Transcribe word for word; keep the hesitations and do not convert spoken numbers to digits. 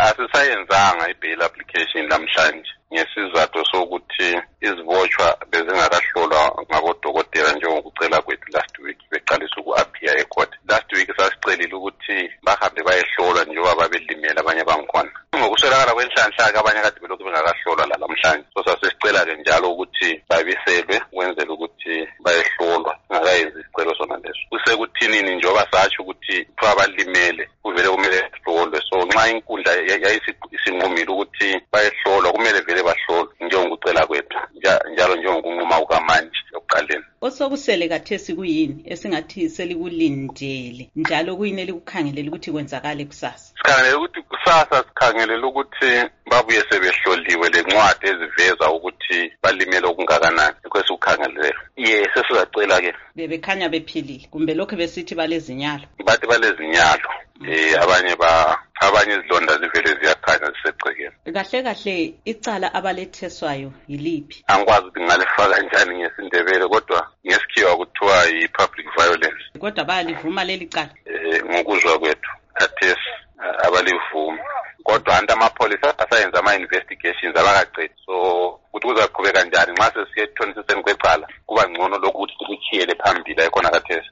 asisayenzanga i-bail application namhlanje ngesizathu sokuthi izibotshwa bezingakahlolwa ngabodokotela njengokucela kwethu last week beqalisa uku-appear ecourt. Last week sasicelile ukuthi bahambe bayehlolwa njengoba babelimele abanye bangikhona. Ngokuswelakala kwenhlanhla abanye kade belokhu bengakahlolwa la namhlanje. So sasicela-ke njalo ukuthi babiselwe kwenzela ukuthi bayehlolwa ngakayenzi isicelo sona leso. Kusekuthinini njengoba satsho ukuthi kuthiwa balimele kuvele kumele bahlolwe. So nxa inkundla yayisinqumile ukuthi bayehlolwa kumele vele bahlolwe njengokucela kwethu njalo njengokunquma kukamanje ekuqaleni. Osokusele kathesi kuyini esingathi selikulindele njalo kuyini elikukhangelela ukuthi kwenzakale kusasa? Sikhangelela ukuthi kusasa sikhangelela ukuthi babuye sebehloliwe lencwadi eziveza ukuthi balimele okungakanani kwesukhangelela. Yes, sesizacela ke. Bebekhanya bephilile kumbe lokho besithi balezinyalo? Bathi balezinyalo. Eh abanye ba abanye izilonda zivele ziyakhanya zisegcekeni. Kahle kahle icala abaletheswayo yiliphi? Angikwazi ukuthi ngalifaka kanjani ngesindebele kodwa ngesikhiwa kuthiwa yi-public violence. Kodwa bayalivuma leli cala? Eh ngokuzwa kwethu khathesi abalivuma. Kodwa anti amapholisa asayenza ama-investigations abakaqedi. So ukuthi kuzaqhubeka kanjani nxa sesiye ekuthonisiseni kwecala kuba ngcono lokuthi sikuchiyele phambili ayikhona khathesi.